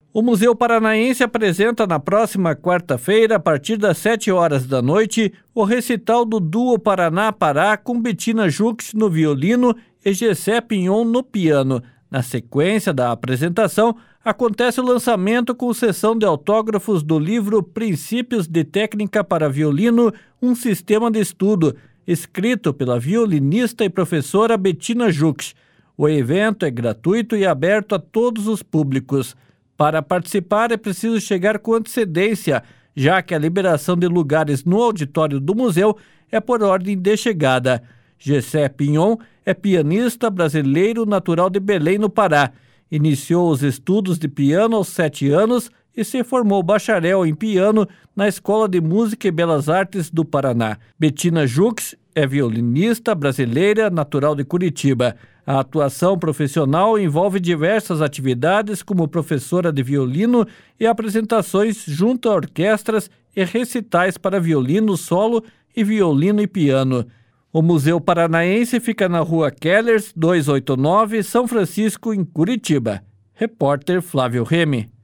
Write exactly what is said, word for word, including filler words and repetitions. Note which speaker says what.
Speaker 1: O Museu Paranaense apresenta na próxima quarta-feira, a partir das sete horas da noite, o recital do Duo Paraná-Pará com Bettina Jux no violino e Gessé Pinhon no piano. Na sequência da apresentação, acontece o lançamento com sessão de autógrafos do livro Princípios de Técnica para Violino, um Sistema de Estudo, escrito pela violinista e professora Bettina Jux. O evento é gratuito e aberto a todos os públicos. Para participar é preciso chegar com antecedência, já que a liberação de lugares no auditório do museu é por ordem de chegada. Gessé Pinhon é pianista brasileiro natural de Belém, no Pará. Iniciou os estudos de piano aos sete anos e se formou bacharel em piano na Escola de Música e Belas Artes do Paraná. Bettina Jux é violinista brasileira natural de Curitiba. A atuação profissional envolve diversas atividades como professora de violino e apresentações junto a orquestras e recitais para violino solo e violino e piano. O Museu Paranaense fica na Rua Kellers, duzentos e oitenta e nove, São Francisco, em Curitiba. Repórter Flávio Remy.